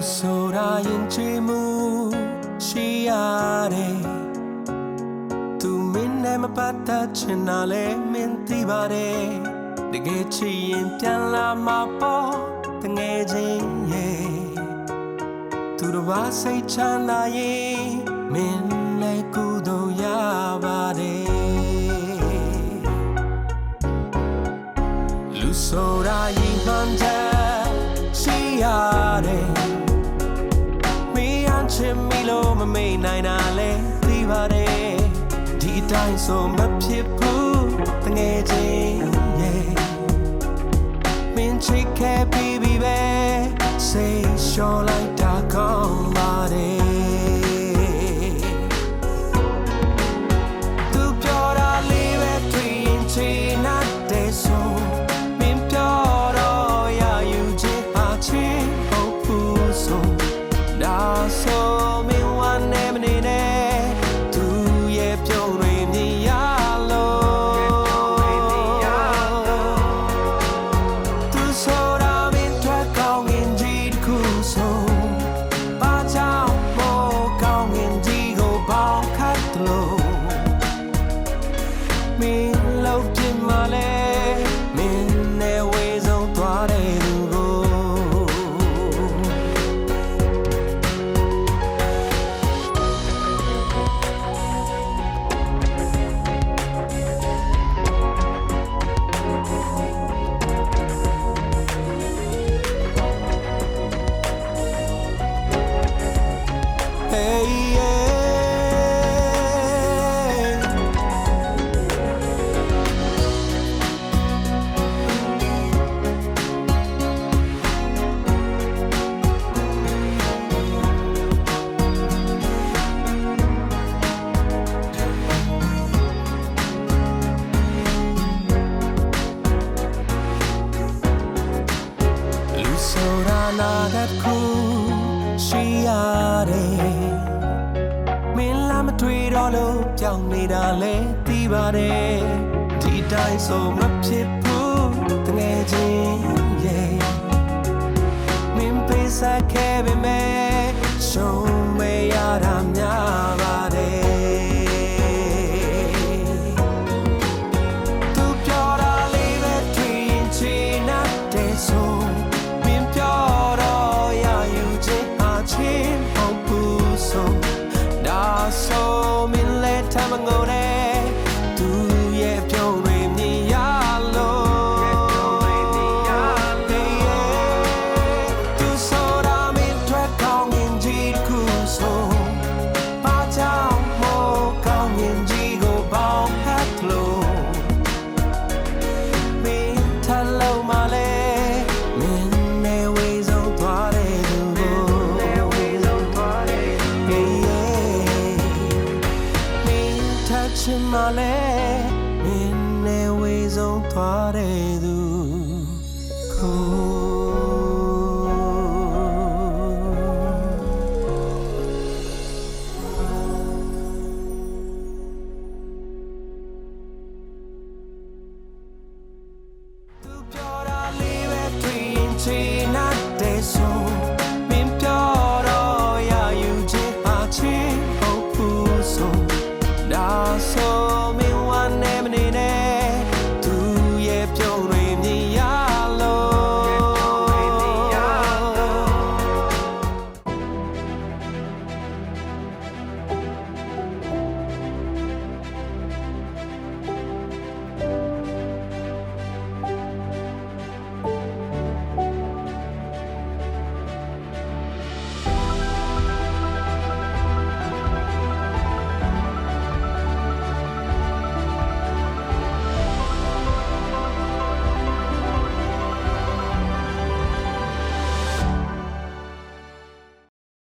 ဆိုတာရင်ချေမှုရှိရတယ်သူမင်းနဲ့မပတ်သက်ချင်တာလဲမင်းသိပါတယ်တကယ်ချစ်ရင်ပြန်လာမှာပေါ့တငယ်ချင်းရဲ့သူတို့ဘာစိတ်ချမ်းသာရင်မင်းလည်းကုသိုလ်ရပါတယ်လူဆိုတာရင်မှန်တယ်ရှိရတယ်မင်းအချစ်မီလို့မမေ့နိုင်တာလဲသိပါတယ်ဒီအတိုင်းဆိုမဖြစ်ဘူးတငယ်ချင်းရဲ့မင်းချစ်ခဲ့ပြီးပြီပဲစိတ်လျှော့လိုက်တာကောင်းပါတယ်သူပြောတာလေးပဲတွေ့ရင်ချင်တဲ့ဆိုမင်းပြောတော့ရယူချင်ပါချင်ဟုတ်ဘူးဆိုဒါဆိုမင်းဝမ်းနေမနေနဲ့သူရဲ့ပြုံးတွေမြင်ရမင်းလောက်ပြစ်မှလဲမင်းနဲ့ဝေဆုံးသွားတဲ့သူကိုဆိုတာနာကခုရှိရတယ်မင်းလာမတွေ့တော့လို့ကြောက်နေတာလဲသိပါတယ်ဒီတိုင်းဆိုမဖြစ်ဘူးတငယ်ချင်းရဲ့မင်းပေးစားခဲ့ပေမဲ့ရှုံးမရတာများပါတယ်သူပြောတာလေးပဲတွေ့ရင်ချင်တဲ့ဆိုဆိုမင်းလက်ထမငိုနဲ့သူရဲ့ပြုံးတွေမြင်ရလို့သူဆိုတာမင်းထွက်ကောင်းရင်ကြီးခုဆိုဘာကြောင့်မို့ကောင်းရင်ကြီးကိုပေါင်းဟတ်လို့မင်းထလုံးမလဲမင်းနဲ့ဝေဆုံးသွားတဲ့သူကိုချင်မလဲမင်းနဲ့ဝေဆုံးသွားတဲ့သူသူပြောတာလေးပဲတွေ့ရင်ချင်